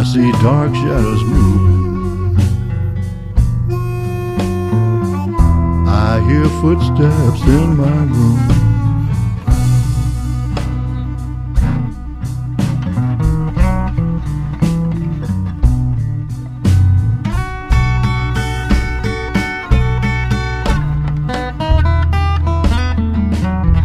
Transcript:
see dark shadows moving. I hear footsteps in my room.